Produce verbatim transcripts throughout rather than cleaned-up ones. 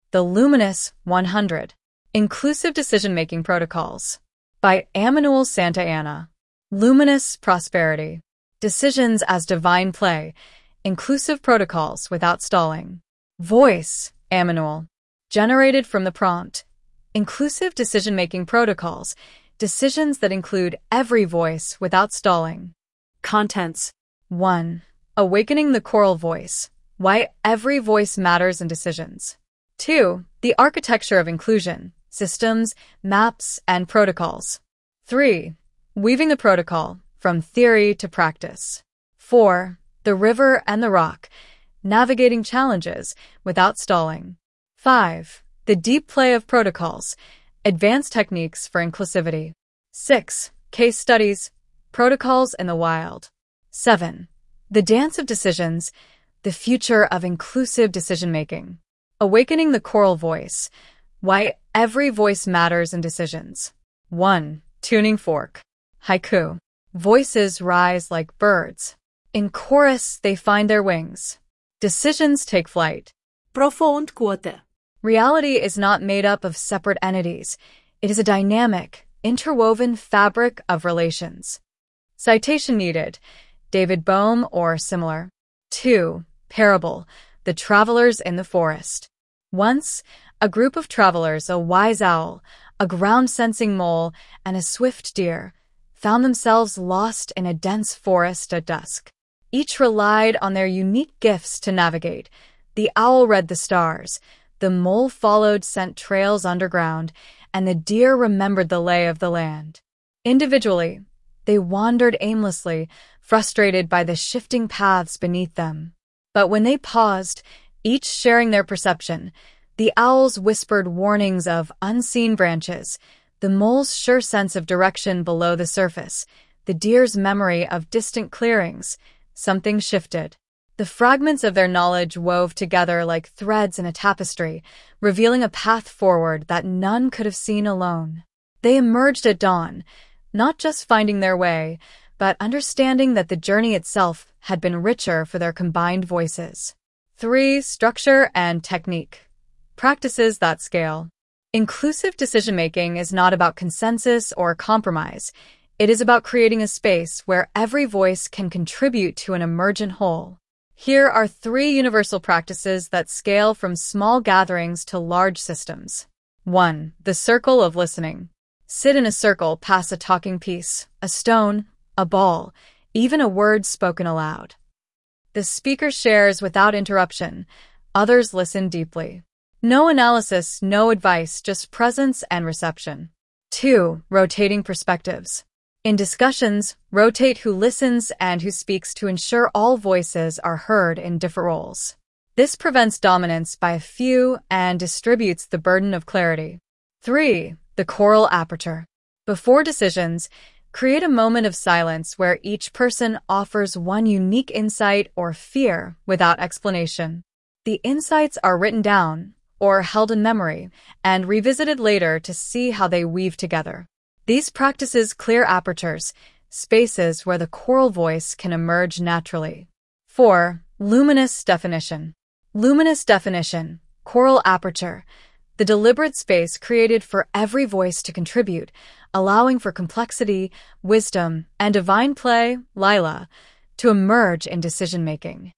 The Luminous one hundred. Inclusive Decision-Making Protocols by Emmanuel Santa Anna. Luminous Prosperity. Decisions as Divine Play. Inclusive Protocols Without Stalling. Voice, Emmanuel. Generated from the prompt. Inclusive Decision-Making Protocols. Decisions that include every voice without stalling. Contents. one. Awakening the choral voice. Why every voice matters in decisions. two. The architecture of inclusion. Systems, maps, and protocols. three. Weaving the protocol from theory to practice. four. The river and the rock. Navigating challenges without stalling. five. The deep play of protocols. Advanced techniques for inclusivity. six. Case studies. Protocols in the wild. seven. The dance of decisions. The future of inclusive decision-making. Awakening the choral voice. Why every voice matters in decisions. one. Tuning fork. Haiku. Voices rise like birds. In chorus, they find their wings. Decisions take flight. Profound quote. Reality is not made up of separate entities. It is a dynamic, interwoven fabric of relations. Citation needed. David Bohm or similar. two. Parable. The Travelers in the Forest. Once, a group of travelers, a wise owl, a ground-sensing mole, and a swift deer, found themselves lost in a dense forest at dusk. Each relied on their unique gifts to navigate. The owl read the stars, the mole followed scent trails underground, and the deer remembered the lay of the land. Individually, they wandered aimlessly, frustrated by the shifting paths beneath them. But when they paused, each sharing their perception, the owls whispered warnings of unseen branches, the mole's sure sense of direction below the surface, the deer's memory of distant clearings. Something shifted. The fragments of their knowledge wove together like threads in a tapestry, revealing a path forward that none could have seen alone. They emerged at dawn, not just finding their way, but understanding that the journey itself had been richer for their combined voices. three. Structure and technique. Practices that scale. Inclusive decision-making is not about consensus or compromise. It is about creating a space where every voice can contribute to an emergent whole. Here are three universal practices that scale from small gatherings to large systems. one. The circle of listening. Sit in a circle, pass a talking piece, a stone, a ball, even a word spoken aloud. The speaker shares without interruption. Others listen deeply. No analysis, no advice, just presence and reception. two. Rotating perspectives. In discussions, rotate who listens and who speaks to ensure all voices are heard in different roles. This prevents dominance by a few and distributes the burden of clarity. three. The choral aperture. Before decisions, create a moment of silence where each person offers one unique insight or fear without explanation. The insights are written down or held in memory and revisited later to see how they weave together. These practices clear apertures, spaces where the choral voice can emerge naturally. four. Luminous definition. Luminous definition, choral aperture, the deliberate space created for every voice to contribute, allowing for complexity, wisdom, and divine play, Lila, to emerge in decision-making.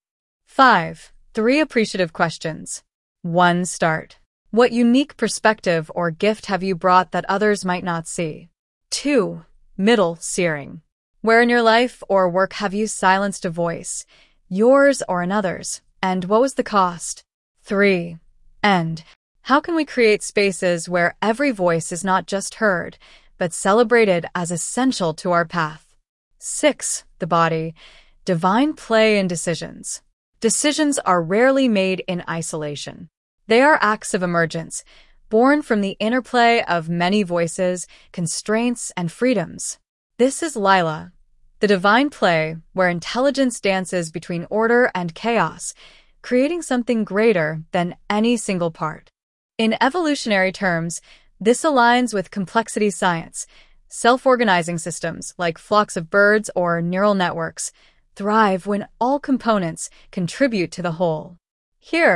five. Three appreciative questions. one. Start. What unique perspective or gift have you brought that others might not see? two. Middle searing. Where in your life or work have you silenced a voice, yours or another's, and what was the cost? three. End. How can we create spaces where every voice is not just heard, but celebrated as essential to our path? six. The body. Divine play in decisions. Decisions are rarely made in isolation. They are acts of emergence, born from the interplay of many voices, constraints, and freedoms. This is Lila, the divine play where intelligence dances between order and chaos, creating something greater than any single part. In evolutionary terms, this aligns with complexity science. Self-organizing systems, like flocks of birds or neural networks, thrive when all components contribute to the whole. Here,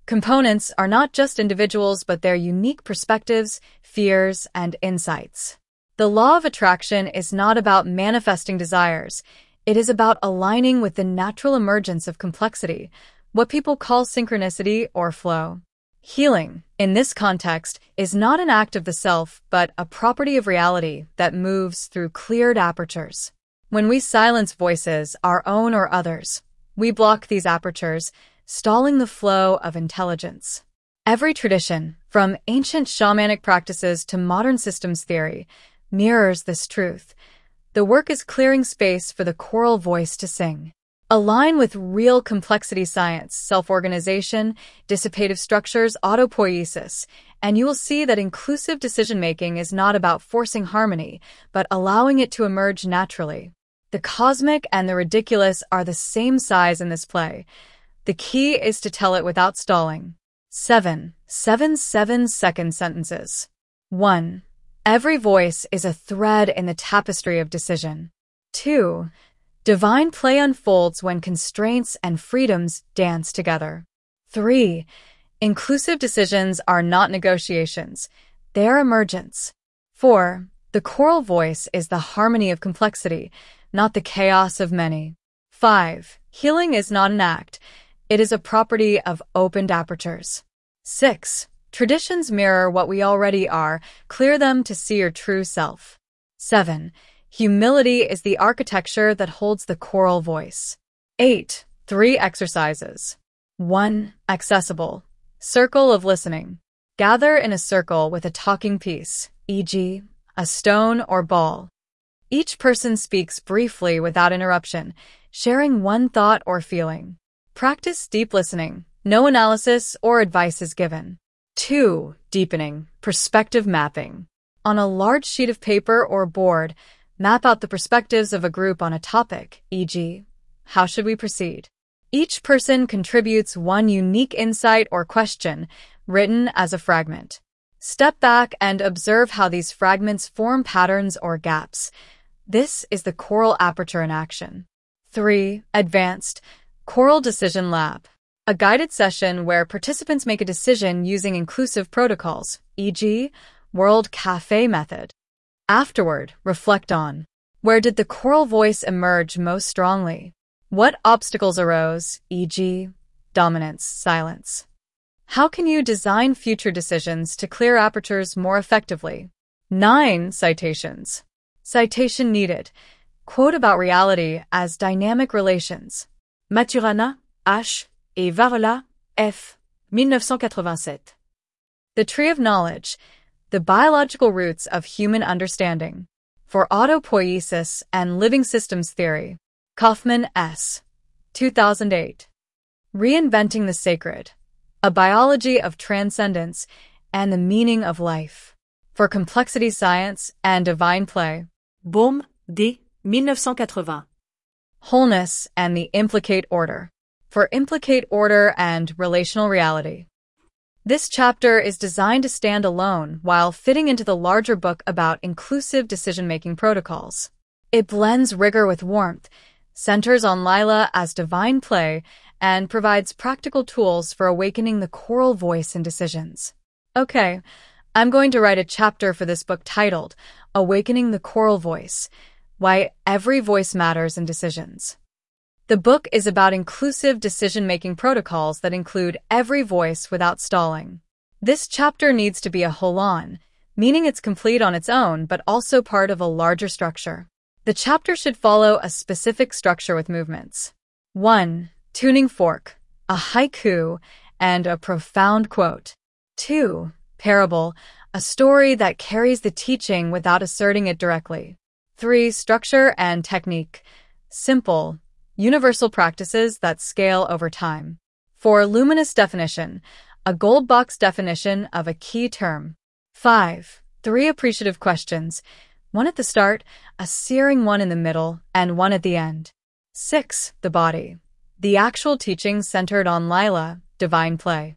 Components are not just individuals but their unique perspectives, fears, and insights. The law of attraction is not about manifesting desires. It is about aligning with the natural emergence of complexity, what people call synchronicity or flow. Healing, in this context, is not an act of the self, but a property of reality that moves through cleared apertures. When we silence voices, our own or others, we block these apertures, stalling the flow of intelligence. Every tradition, from ancient shamanic practices to modern systems theory, mirrors this truth. The work is clearing space for the choral voice to sing. Align with real complexity science, self-organization, dissipative structures, autopoiesis, and you will see that inclusive decision-making is not about forcing harmony, but allowing it to emerge naturally. The cosmic and the ridiculous are the same size in this play. The key is to tell it without stalling. Seven, seven, seven second sentences. One. Every voice is a thread in the tapestry of decision. Two. Divine play unfolds when constraints and freedoms dance together. Three. Inclusive decisions are not negotiations. They are emergence. Four. The choral voice is the harmony of complexity, not the chaos of many. Five. Healing is not an act. It is a property of opened apertures. Six. Traditions mirror what we already are. Clear them to see your true self. Seven. Humility is the architecture that holds the choral voice. Eight. Three exercises. One. Accessible. Circle of listening. Gather in a circle with a talking piece, for example, a stone or ball. Each person speaks briefly without interruption, sharing one thought or feeling. Practice deep listening. No analysis or advice is given. Two. Deepening. Perspective mapping. On a large sheet of paper or board, map out the perspectives of a group on a topic, for example, how should we proceed? Each person contributes one unique insight or question, written as a fragment. Step back and observe how these fragments form patterns or gaps. This is the choral aperture in action. Three. Advanced. Choral Decision Lab. A guided session where participants make a decision using inclusive protocols, for example, World Cafe Method. Afterward, reflect on: where did the choral voice emerge most strongly? What obstacles arose, for example, dominance, silence? How can you design future decisions to clear apertures more effectively? Nine. Citations. Citation needed. Quote about reality as dynamic relations. Maturana, H. et Varela, F. nineteen eighty-seven. The Tree of Knowledge. The Biological Roots of Human Understanding. For Autopoiesis and Living Systems Theory. Kaufman, S. two thousand eight. Reinventing the Sacred. A Biology of Transcendence and the Meaning of Life. For Complexity Science and Divine Play. Baume, D. nineteen eighty. Wholeness and the Implicate Order. For Implicate Order and Relational Reality. This chapter is designed to stand alone while fitting into the larger book about inclusive decision-making protocols. It blends rigor with warmth, centers on Lila as divine play, and provides practical tools for awakening the choral voice in decisions. Okay, I'm going to write a chapter for this book titled Awakening the Choral Voice: Why Every Voice Matters in Decisions. The book is about inclusive decision-making protocols that include every voice without stalling. This chapter needs to be a whole-on, meaning it's complete on its own but also part of a larger structure. The chapter should follow a specific structure with movements. One. Tuning fork, a haiku, and a profound quote. Two. Parable, a story that carries the teaching without asserting it directly. Three. Structure and technique, simple, universal practices that scale over time. Four. Luminous definition, a gold box definition of a key term. Five. Three appreciative questions, one at the start, a searing one in the middle, and one at the end. Six. The body, the actual teaching centered on Lila, divine play.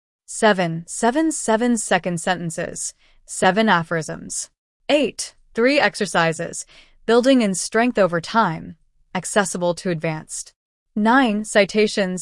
Seven. Seven seven second sentences, seven aphorisms. Eight. Three exercises, building in strength over time, accessible to advanced. Nine. Citations,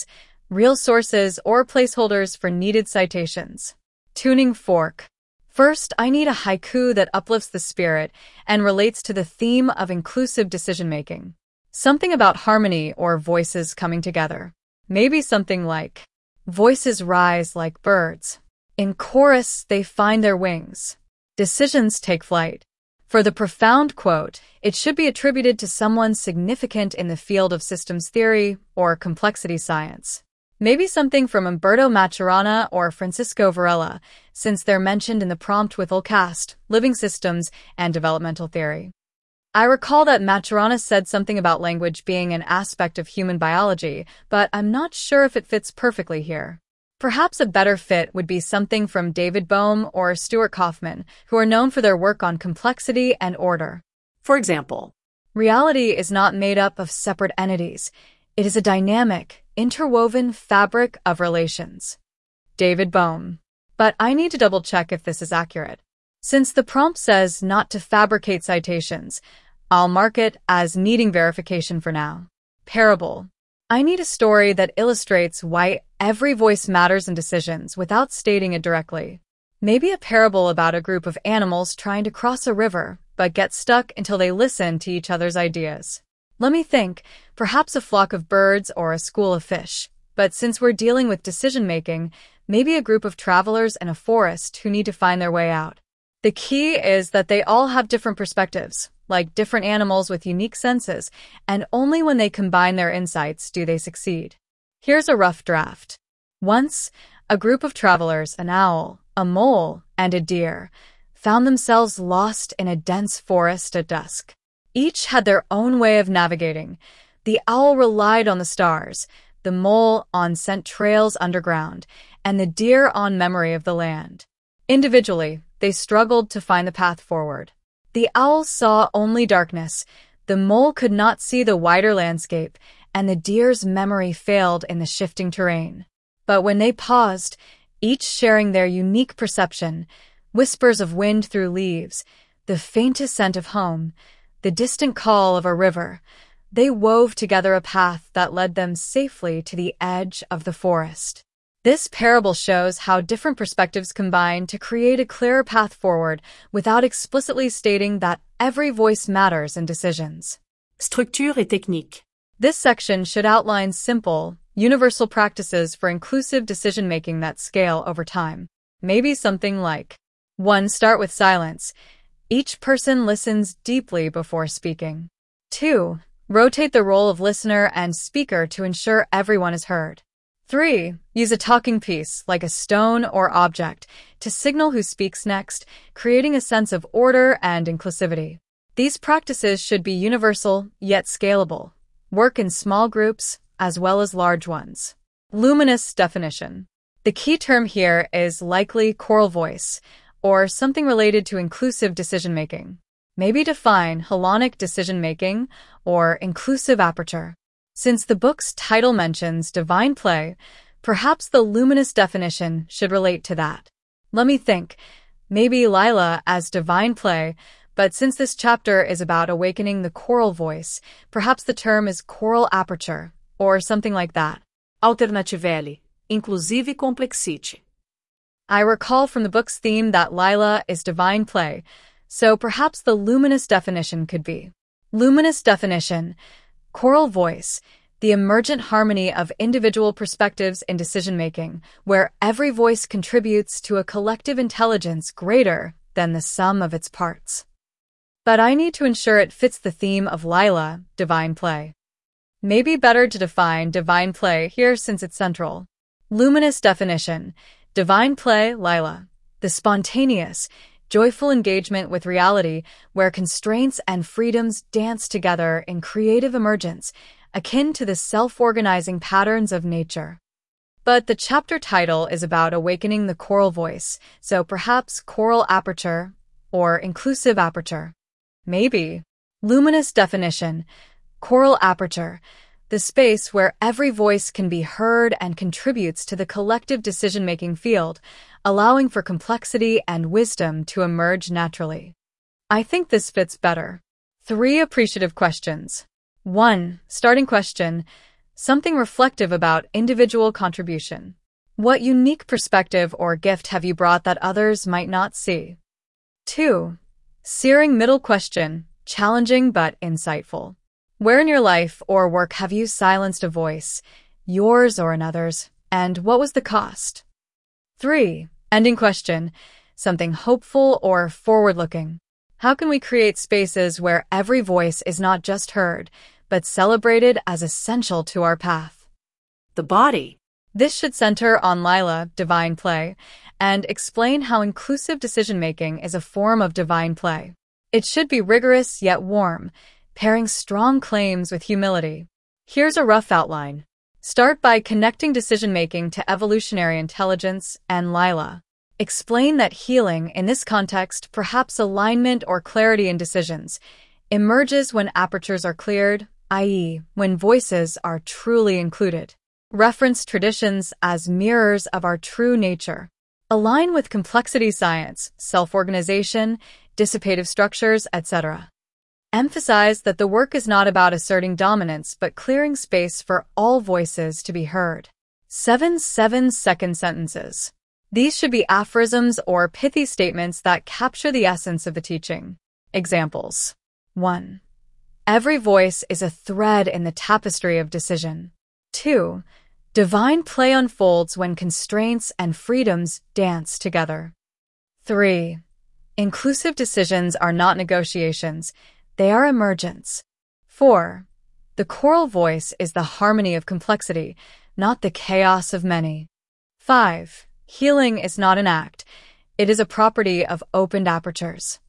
real sources, or placeholders for needed citations. Tuning fork. First, I need a haiku that uplifts the spirit and relates to the theme of inclusive decision-making. Something about harmony or voices coming together. Maybe something like, voices rise like birds. In chorus, they find their wings. Decisions take flight. For the profound quote, it should be attributed to someone significant in the field of systems theory or complexity science. Maybe something from Umberto Maturana or Francisco Varela, since they're mentioned in the prompt with Ulcast, living systems, and developmental theory. I recall that Maturana said something about language being an aspect of human biology, but I'm not sure if it fits perfectly here. Perhaps a better fit would be something from David Bohm or Stuart Kauffman, who are known for their work on complexity and order. For example, reality is not made up of separate entities. It is a dynamic, interwoven fabric of relations. David Bohm. But I need to double-check if this is accurate. Since the prompt says not to fabricate citations, I'll mark it as needing verification for now. Parable. I need a story that illustrates why every voice matters in decisions without stating it directly. Maybe a parable about a group of animals trying to cross a river, but get stuck until they listen to each other's ideas. Let me think, perhaps a flock of birds or a school of fish. But since we're dealing with decision-making, maybe a group of travelers in a forest who need to find their way out. The key is that they all have different perspectives, like different animals with unique senses, and only when they combine their insights do they succeed. Here's a rough draft. Once, a group of travelers, an owl, a mole, and a deer, found themselves lost in a dense forest at dusk. Each had their own way of navigating. The owl relied on the stars, the mole on scent trails underground, and the deer on memory of the land. Individually, they struggled to find the path forward. The owl saw only darkness, the mole could not see the wider landscape, and the deer's memory failed in the shifting terrain. But when they paused, each sharing their unique perception, whispers of wind through leaves, the faintest scent of home, the distant call of a river, they wove together a path that led them safely to the edge of the forest. This parable shows how different perspectives combine to create a clearer path forward without explicitly stating that every voice matters in decisions. Structure et technique. This section should outline simple, universal practices for inclusive decision-making that scale over time. Maybe something like, one. Start with silence. Each person listens deeply before speaking. two. Rotate the role of listener and speaker to ensure everyone is heard. three. Use a talking piece, like a stone or object, to signal who speaks next, creating a sense of order and inclusivity. These practices should be universal, yet scalable. Work in small groups, as well as large ones. Luminous definition. The key term here is likely choral voice, or something related to inclusive decision-making. Maybe define holonic decision-making or inclusive aperture. Since the book's title mentions divine play, perhaps the luminous definition should relate to that. Let me think. Maybe Lila as divine play, but since this chapter is about awakening the choral voice, perhaps the term is choral aperture, or something like that. Alternatively, inclusive complexity. I recall from the book's theme that Lila is divine play, so perhaps the luminous definition could be. Luminous definition. Choral voice, the emergent harmony of individual perspectives in decision-making, where every voice contributes to a collective intelligence greater than the sum of its parts. But I need to ensure it fits the theme of Lila, divine play. Maybe better to define divine play here since it's central. Luminous definition. Divine play, Lila. The spontaneous, joyful engagement with reality where constraints and freedoms dance together in creative emergence, akin to the self-organizing patterns of nature. But the chapter title is about awakening the choral voice, so perhaps choral aperture or inclusive aperture. Maybe. Luminous definition. Choral aperture. The space where every voice can be heard and contributes to the collective decision-making field, allowing for complexity and wisdom to emerge naturally. I think this fits better. Three appreciative questions. One. Starting question. something reflective about individual contribution. What unique perspective or gift have you brought that others might not see? two. Searing middle question, challenging but insightful. Where in your life or work have you silenced a voice, yours or another's, and what was the cost? three. Ending question, something hopeful or forward-looking. How can we create spaces where every voice is not just heard, but celebrated as essential to our path? The body. This should center on Lila, divine play, and explain how inclusive decision-making is a form of divine play. It should be rigorous yet warm, pairing strong claims with humility. Here's a rough outline. Start by connecting decision-making to evolutionary intelligence and Lila. Explain that healing, in this context, perhaps alignment or clarity in decisions, emerges when apertures are cleared, that is, when voices are truly included. Reference traditions as mirrors of our true nature. Align with complexity science, self-organization, dissipative structures, et cetera. Emphasize that the work is not about asserting dominance but clearing space for all voices to be heard. seven seven-second sentences. These should be aphorisms or pithy statements that capture the essence of the teaching. Examples. one. Every voice is a thread in the tapestry of decision. two. Divine play unfolds when constraints and freedoms dance together. three. Inclusive decisions are not negotiations, they are emergence. four. The choral voice is the harmony of complexity, not the chaos of many. five. Healing is not an act, it is a property of opened apertures.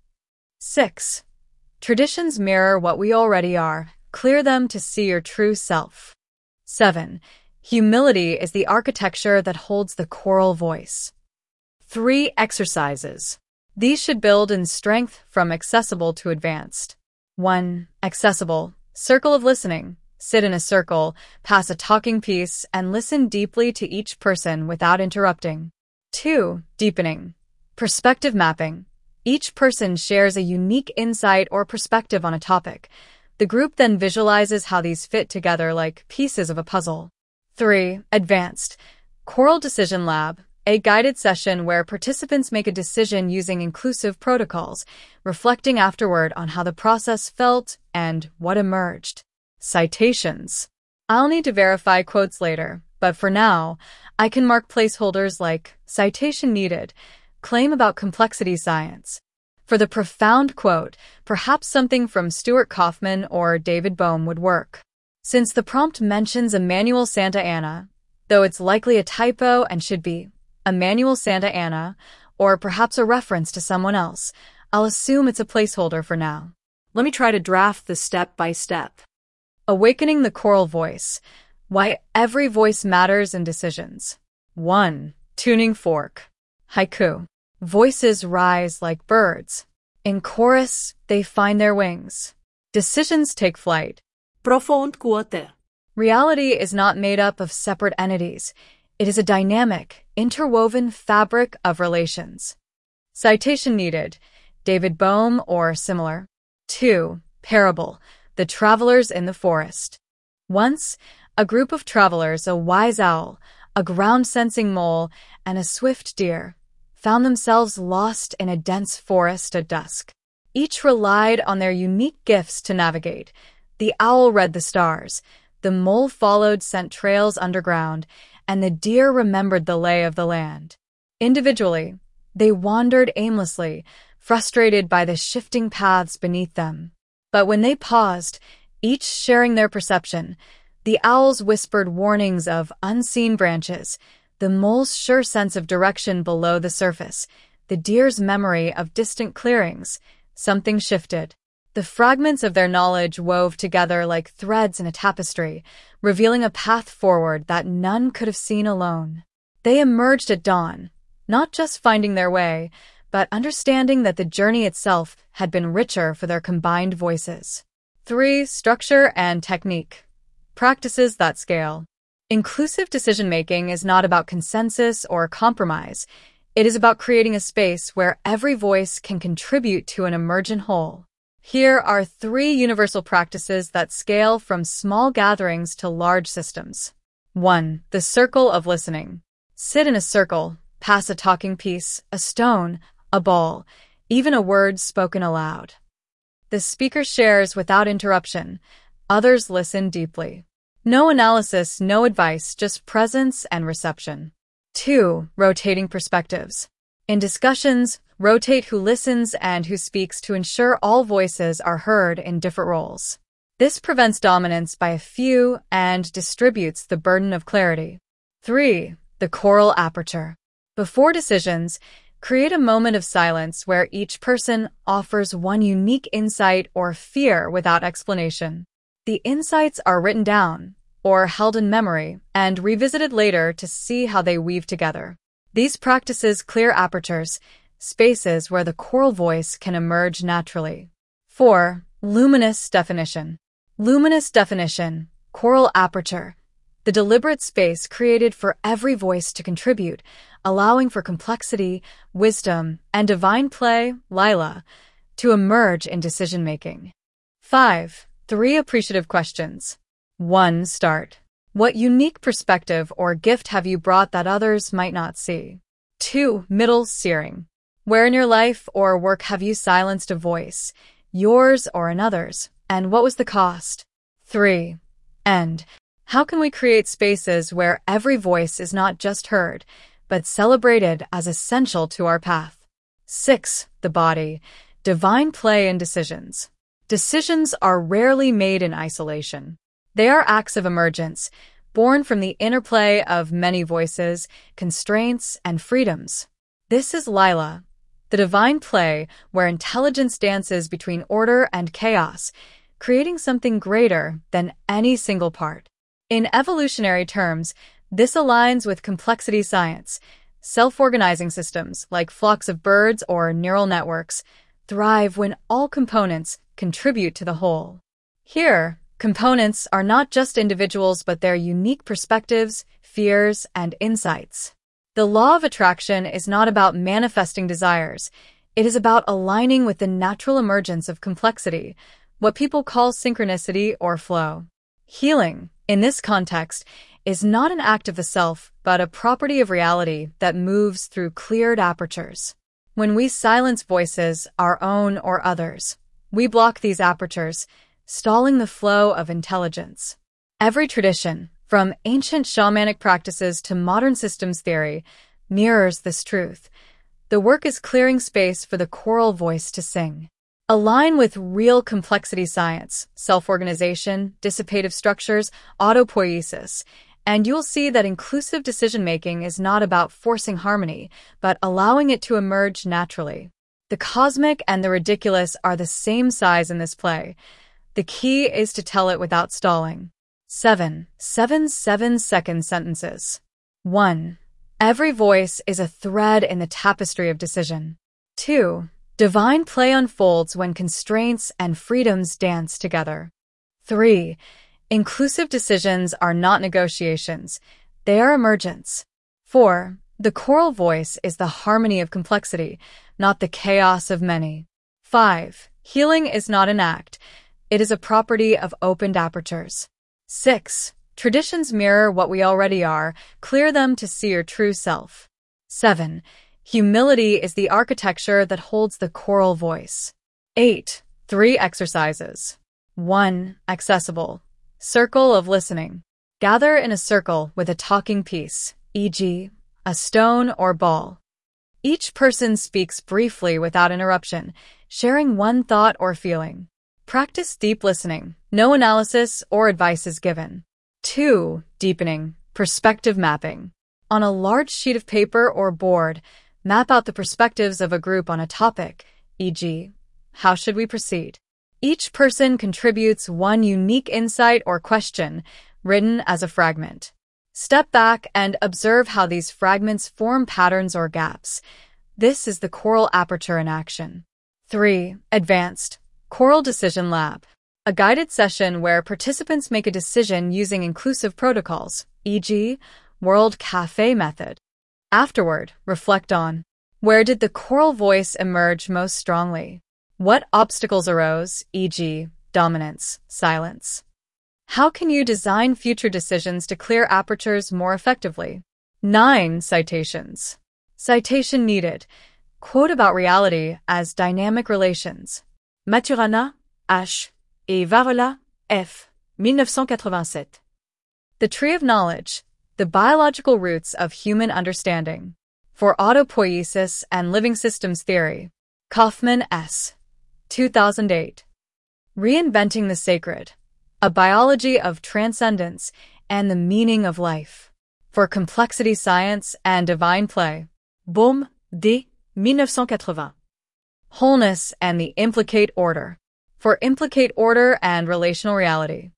six. Traditions mirror what we already are, clear them to see your true self. seven. Humility is the architecture that holds the choral voice. Three exercises. These should build in strength from accessible to advanced. one. Accessible. Circle of listening. Sit in a circle, pass a talking piece, and listen deeply to each person without interrupting. two. Deepening. Perspective mapping. Each person shares a unique insight or perspective on a topic. The group then visualizes how these fit together like pieces of a puzzle. three. Advanced. Choral Decision Lab. A guided session where participants make a decision using inclusive protocols, reflecting afterward on how the process felt and what emerged. Citations. I'll need to verify quotes later, but for now, I can mark placeholders like citation needed, claim about complexity science. For the profound quote, perhaps something from Stuart Kaufman or David Bohm would work. Since the prompt mentions Emmanuel Santa Anna, though it's likely a typo and should be Emmanuel Santa Anna, or perhaps a reference to someone else, I'll assume it's a placeholder for now. Let me try to draft this step by step. Awakening the choral voice. Why every voice matters in decisions. one. Tuning fork. Haiku. Voices rise like birds. In chorus, they find their wings. Decisions take flight. Profond quote. Reality is not made up of separate entities. It is a dynamic, interwoven fabric of relations. Citation needed. David Bohm or similar. two. Parable. The travelers in the forest. Once, a group of travelers, a wise owl, a ground-sensing mole, and a swift deer, found themselves lost in a dense forest at dusk. Each relied on their unique gifts to navigate. The owl read the stars, the mole followed scent trails underground, and the deer remembered the lay of the land. Individually, they wandered aimlessly, frustrated by the shifting paths beneath them. But when they paused, each sharing their perception, the owls whispered warnings of unseen branches, the mole's sure sense of direction below the surface, the deer's memory of distant clearings. Something shifted. The fragments of their knowledge wove together like threads in a tapestry, revealing a path forward that none could have seen alone. They emerged at dawn, not just finding their way, but understanding that the journey itself had been richer for their combined voices. three. Structure and technique. Practices that scale. Inclusive decision-making is not about consensus or compromise. It is about creating a space where every voice can contribute to an emergent whole. Here are three universal practices that scale from small gatherings to large systems. one. The circle of listening. Sit in a circle, pass a talking piece, a stone, a ball, even a word spoken aloud. The speaker shares without interruption. Others listen deeply. No analysis, no advice, just presence and reception. two. Rotating perspectives. In discussions, rotate who listens and who speaks to ensure all voices are heard in different roles. This prevents dominance by a few and distributes the burden of clarity. three. The choral aperture. Before decisions, create a moment of silence where each person offers one unique insight or fear without explanation. The insights are written down or held in memory and revisited later to see how they weave together. These practices clear apertures, spaces where the choral voice can emerge naturally. four. Luminous definition. Luminous definition, choral aperture, the deliberate space created for every voice to contribute, allowing for complexity, wisdom, and divine play, Lila, to emerge in decision-making. five. Three appreciative questions. one. Start. What unique perspective or gift have you brought that others might not see? two. Middle searing. Where in your life or work have you silenced a voice, yours or another's, and what was the cost? three. End. How can we create spaces where every voice is not just heard, but celebrated as essential to our path? six. The body. Divine play and decisions. Decisions are rarely made in isolation. They are acts of emergence, born from the interplay of many voices, constraints, and freedoms. This is Lila, the divine play where intelligence dances between order and chaos, creating something greater than any single part. In evolutionary terms, this aligns with complexity science. Self-organizing systems, like flocks of birds or neural networks, thrive when all components contribute to the whole. Here, components are not just individuals but their unique perspectives, fears, and insights. The law of attraction is not about manifesting desires. It is about aligning with the natural emergence of complexity, what people call synchronicity or flow. Healing, in this context, is not an act of the self, but a property of reality that moves through cleared apertures. When we silence voices, our own or others, we block these apertures, stalling the flow of intelligence. Every tradition, from ancient shamanic practices to modern systems theory, mirrors this truth. The work is clearing space for the choral voice to sing. Align with real complexity science, self-organization, dissipative structures, autopoiesis, and you'll see that inclusive decision-making is not about forcing harmony, but allowing it to emerge naturally. The cosmic and the ridiculous are the same size in this play. The key is to tell it without stalling. seven. Seven seven-second sentences. one. Every voice is a thread in the tapestry of decision. two. Divine play unfolds when constraints and freedoms dance together. three. Inclusive decisions are not negotiations. They are emergence. four. The choral voice is the harmony of complexity, not the chaos of many. five. Healing is not an act. It is a property of opened apertures. six. Traditions mirror what we already are. Clear them to see your true self. seven. Humility is the architecture that holds the choral voice. eight. Three exercises. one. Accessible. Circle of listening. Gather in a circle with a talking piece, for example, a stone or ball. Each person speaks briefly without interruption, sharing one thought or feeling. Practice deep listening. No analysis or advice is given. two. Deepening. Perspective mapping. On a large sheet of paper or board, map out the perspectives of a group on a topic, for example, how should we proceed? Each person contributes one unique insight or question, written as a fragment. Step back and observe how these fragments form patterns or gaps. This is the choral aperture in action. three. Advanced. Choral Decision Lab. A guided session where participants make a decision using inclusive protocols, for example, World Cafe Method. Afterward, reflect on: where did the choral voice emerge most strongly? What obstacles arose, for example, dominance, silence? How can you design future decisions to clear apertures more effectively? nine. Citations. Citation needed. Quote about reality as dynamic relations. Maturana, H. et Varela, F. nineteen eighty-seven. The Tree of Knowledge, the biological roots of human understanding. For Autopoiesis and Living Systems Theory. Kaufman, S. two thousand eight. Reinventing the Sacred, a biology of transcendence and the meaning of life. For Complexity Science and Divine Play. Baume, D. nineteen eighty. Wholeness and the Implicate Order. For Implicate Order and Relational Reality.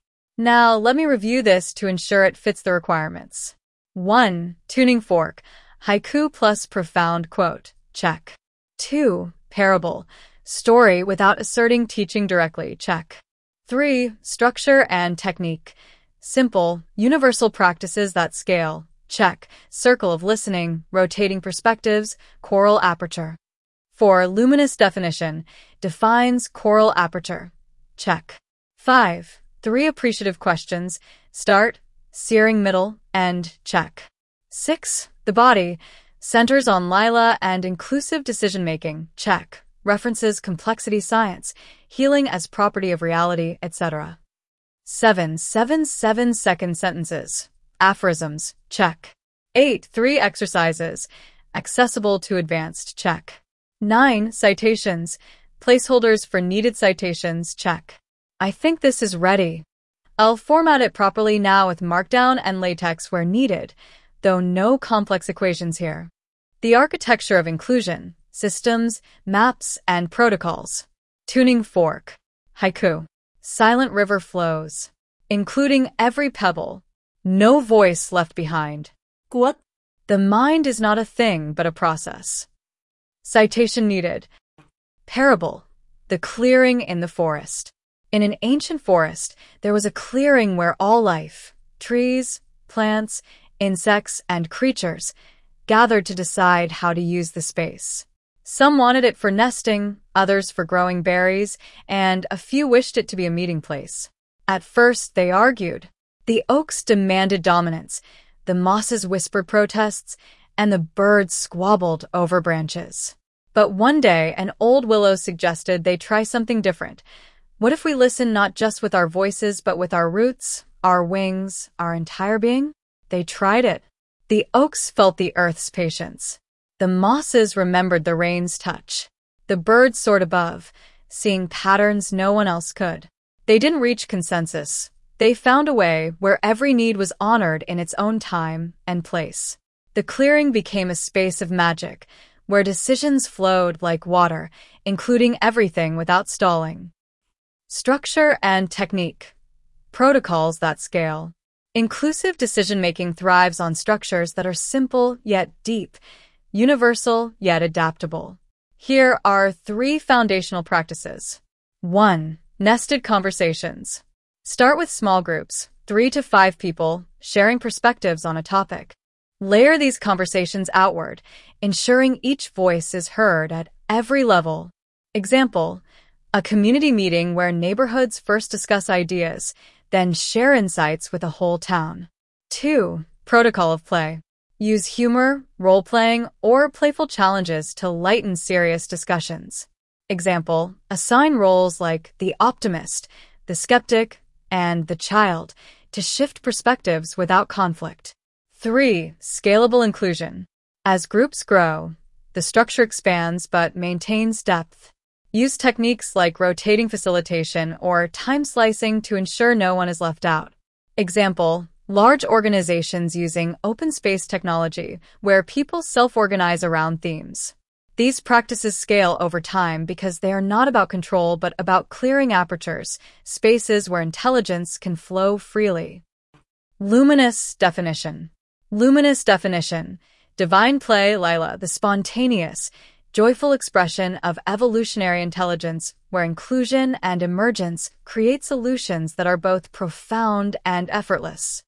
Now, let me review this to ensure it fits the requirements. one. Tuning fork. Haiku plus profound quote. Check. two. Parable. Story without asserting teaching directly. Check. three. Structure and technique. Simple, universal practices that scale. Check. Circle of listening, rotating perspectives, choral aperture. four. Luminous definition. Defines choral aperture. Check. five. Three appreciative questions. Start, searing middle, end. Check. six. The body. Centers on Lila and inclusive decision-making. Check. References complexity science, healing as property of reality, et cetera. seven. Seven seven-second sentences. Aphorisms. Check. eight. Three exercises. Accessible to advanced. Check. nine. Citations. Placeholders for needed citations. Check. I think this is ready. I'll format it properly now with Markdown and LaTeX where needed, though no complex equations here. The architecture of inclusion, systems, maps, and protocols. Tuning fork. Haiku. Silent river flows, including every pebble. No voice left behind. Quote. The mind is not a thing but a process. Citation needed. Parable. The clearing in the forest. In an ancient forest, there was a clearing where all life, trees, plants, insects, and creatures, gathered to decide how to use the space. Some wanted it for nesting, others for growing berries, and a few wished it to be a meeting place. At first, they argued. The oaks demanded dominance, the mosses whispered protests, and the birds squabbled over branches. But one day, an old willow suggested they try something different. What if we listen not just with our voices, but with our roots, our wings, our entire being? They tried it. The oaks felt the earth's patience. The mosses remembered the rain's touch. The birds soared above, seeing patterns no one else could. They didn't reach consensus. They found a way where every need was honored in its own time and place. The clearing became a space of magic, where decisions flowed like water, including everything without stalling. Structure and technique. Protocols that scale. Inclusive decision-making thrives on structures that are simple yet deep, universal yet adaptable. Here are three foundational practices. one. Nested conversations. Start with small groups, three to five people, sharing perspectives on a topic. Layer these conversations outward, ensuring each voice is heard at every level. Example, a community meeting where neighborhoods first discuss ideas, then share insights with a whole town. two. Protocol of play. Use humor, role-playing, or playful challenges to lighten serious discussions. Example, assign roles like the optimist, the skeptic, and the child to shift perspectives without conflict. three. Scalable inclusion. As groups grow, the structure expands but maintains depth. Use techniques like rotating facilitation or time slicing to ensure no one is left out. Example, large organizations using open space technology where people self-organize around themes. These practices scale over time because they are not about control but about clearing apertures, spaces where intelligence can flow freely. Luminous definition. Luminous definition. Divine play, Lila, the spontaneous, joyful expression of evolutionary intelligence where inclusion and emergence create solutions that are both profound and effortless.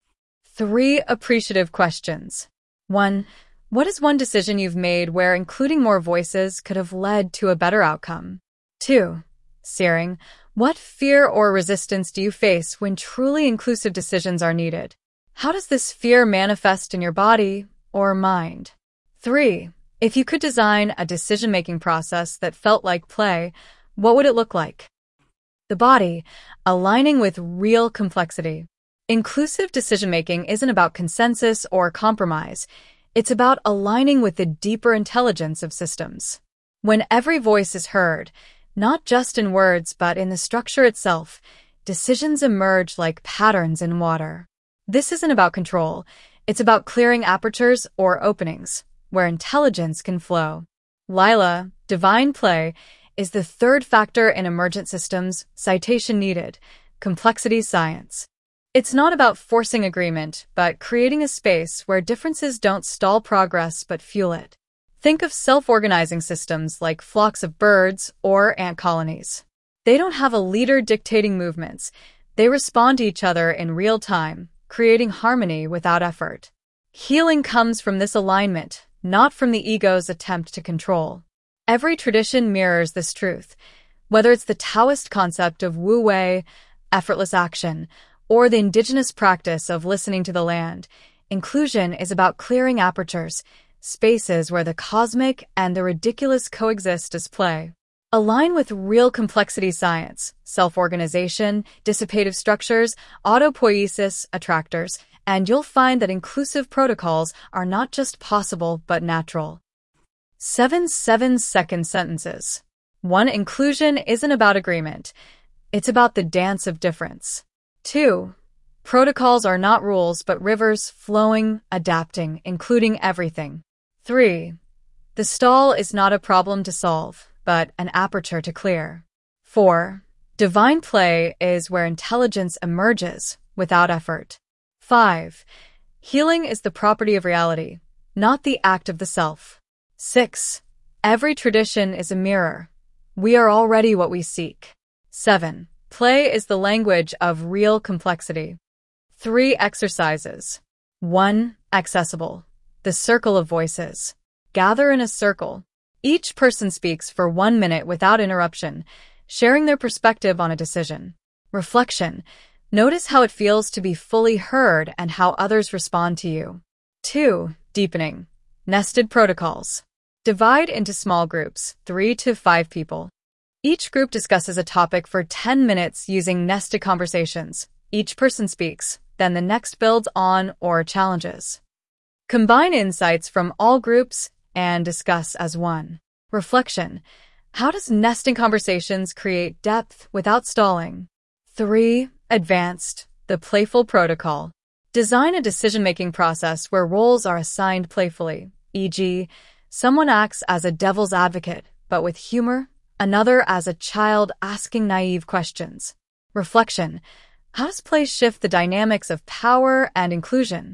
Three appreciative questions. one. What is one decision you've made where including more voices could have led to a better outcome? two. Searing. What fear or resistance do you face when truly inclusive decisions are needed? How does this fear manifest in your body or mind? three. If you could design a decision-making process that felt like play, what would it look like? The body, aligning with real complexity. Inclusive decision-making isn't about consensus or compromise. It's about aligning with the deeper intelligence of systems. When every voice is heard, not just in words but in the structure itself, decisions emerge like patterns in water. This isn't about control. It's about clearing apertures or openings where intelligence can flow. Lila, divine play, is the third factor in emergent systems, citation needed, complexity science. It's not about forcing agreement, but creating a space where differences don't stall progress but fuel it. Think of self-organizing systems like flocks of birds or ant colonies. They don't have a leader dictating movements. They respond to each other in real time, creating harmony without effort. Healing comes from this alignment, not from the ego's attempt to control. Every tradition mirrors this truth, whether it's the Taoist concept of Wu Wei, effortless action, or the indigenous practice of listening to the land. Inclusion is about clearing apertures, spaces where the cosmic and the ridiculous coexist as play. Align with real complexity science, self-organization, dissipative structures, autopoiesis, attractors, and you'll find that inclusive protocols are not just possible but natural. Seven seven-second sentences. One. Inclusion isn't about agreement. It's about the dance of difference. Two. Protocols are not rules but rivers flowing, adapting, including everything. Three. The stall is not a problem to solve, but an aperture to clear. Four. Divine play is where intelligence emerges without effort. Five. Healing is the property of reality, not the act of the self. Six. Every tradition is a mirror. We are already what we seek. Seven. Play is the language of real complexity. Three exercises. One. Accessible. The circle of voices. Gather in a circle. Each person speaks for one minute without interruption, sharing their perspective on a decision. Reflection. Notice how it feels to be fully heard and how others respond to you. Two. Deepening. Nested protocols. Divide into small groups, three to five people. Each group discusses a topic for ten minutes using nested conversations. Each person speaks, then the next builds on or challenges. Combine insights from all groups and discuss as one. Reflection. How does nesting conversations create depth without stalling? Three. Advanced. The playful protocol. Design a decision-making process where roles are assigned playfully, for example, someone acts as a devil's advocate, but with humor, another as a child asking naive questions. Reflection. How does play shift the dynamics of power and inclusion?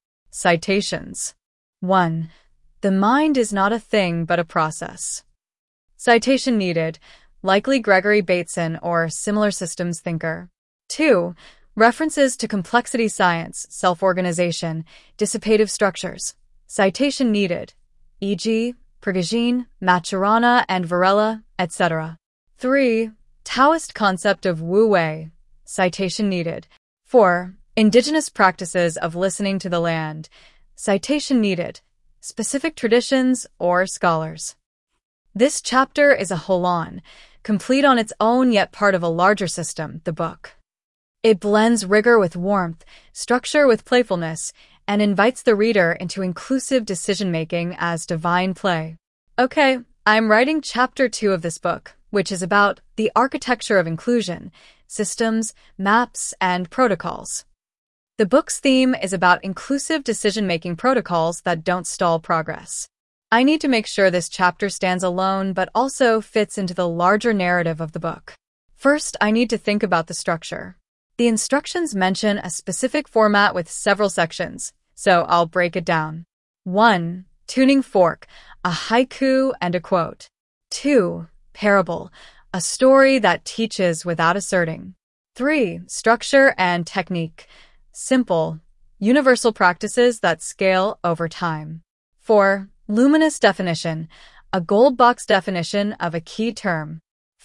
Citations. One. The mind is not a thing but a process. Citation needed, likely Gregory Bateson or similar systems thinker. Two. References to complexity science, self-organization, dissipative structures. Citation needed, for example, Prigogine, Maturana and Varela, et cetera. Three. Taoist concept of Wu Wei. Citation needed. Four. Indigenous practices of listening to the land. Citation needed. Specific traditions or scholars. This chapter is a whole-on, complete on its own yet part of a larger system, the book. It blends rigor with warmth, structure with playfulness, and invites the reader into inclusive decision-making as divine play. Okay, I'm writing chapter two of this book, which is about the architecture of inclusion, systems, maps, and protocols. The book's theme is about inclusive decision-making protocols that don't stall progress. I need to make sure this chapter stands alone but also fits into the larger narrative of the book. First, I need to think about the structure. The instructions mention a specific format with several sections, so I'll break it down. One. Tuning fork, a haiku and a quote. Two. Parable, a story that teaches without asserting. Three. Structure and technique, simple, universal practices that scale over time. Four. Luminous definition, a gold box definition of a key term.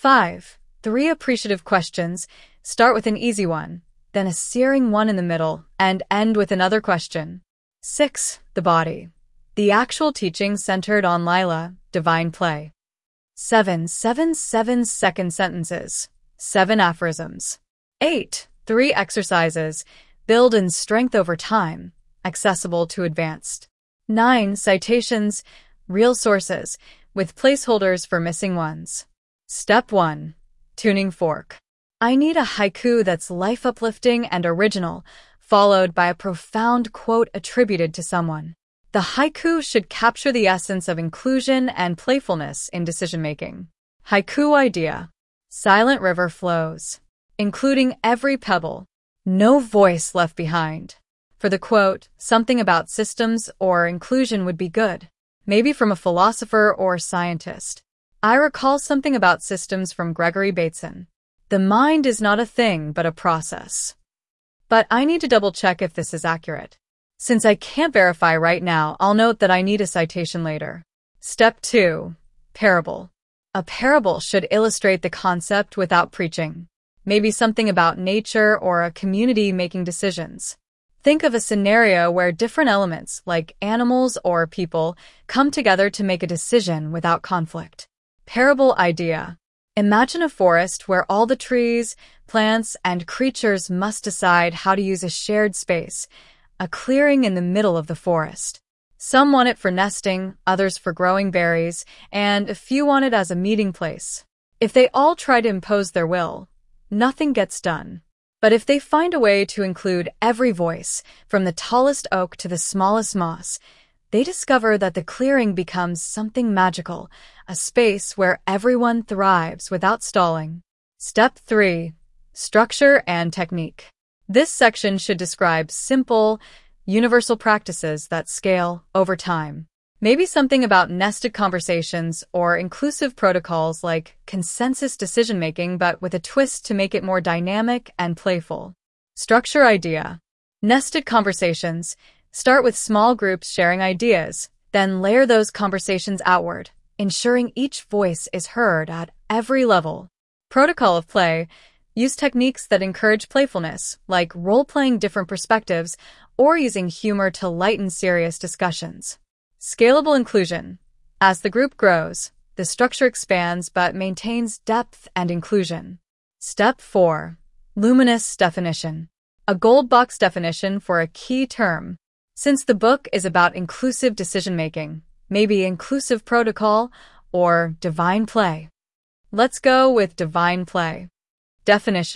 five. Three appreciative questions. Start with an easy one, then a searing one in the middle, and end with another question. six. The body. The actual teaching centered on Lila, divine play. seven. Seven seven-second sentences. Seven aphorisms. eight. Three exercises. Build in strength over time. Accessible to advanced. nine. Citations. Real sources, with placeholders for missing ones. Step one. Tuning fork. I need a haiku that's life-uplifting and original, followed by a profound quote attributed to someone. The haiku should capture the essence of inclusion and playfulness in decision-making. Haiku idea. Silent river flows, including every pebble. No voice left behind. For the quote, something about systems or inclusion would be good. Maybe from a philosopher or scientist. I recall something about systems from Gregory Bateson. The mind is not a thing, but a process. But I need to double-check if this is accurate. Since I can't verify right now, I'll note that I need a citation later. Step two. Parable. A parable should illustrate the concept without preaching. Maybe something about nature or a community making decisions. Think of a scenario where different elements, like animals or people, come together to make a decision without conflict. Parable idea. Imagine a forest where all the trees, plants, and creatures must decide how to use a shared space, a clearing in the middle of the forest. Some want it for nesting, others for growing berries, and a few want it as a meeting place. If they all try to impose their will, nothing gets done. But if they find a way to include every voice, from the tallest oak to the smallest moss, they discover that the clearing becomes something magical, a space where everyone thrives without stalling. Step three. Structure and technique. This section should describe simple, universal practices that scale over time. Maybe something about nested conversations or inclusive protocols like consensus decision-making, but with a twist to make it more dynamic and playful. Structure idea. Nested conversations. Start with small groups sharing ideas, then layer those conversations outward, ensuring each voice is heard at every level. Protocol of play. Use techniques that encourage playfulness, like role-playing different perspectives or using humor to lighten serious discussions. Scalable inclusion. As the group grows, the structure expands but maintains depth and inclusion. Step four. Luminous definition. A gold box definition for a key term. Since the book is about inclusive decision-making, maybe inclusive protocol or divine play. Let's go with divine play. Definition.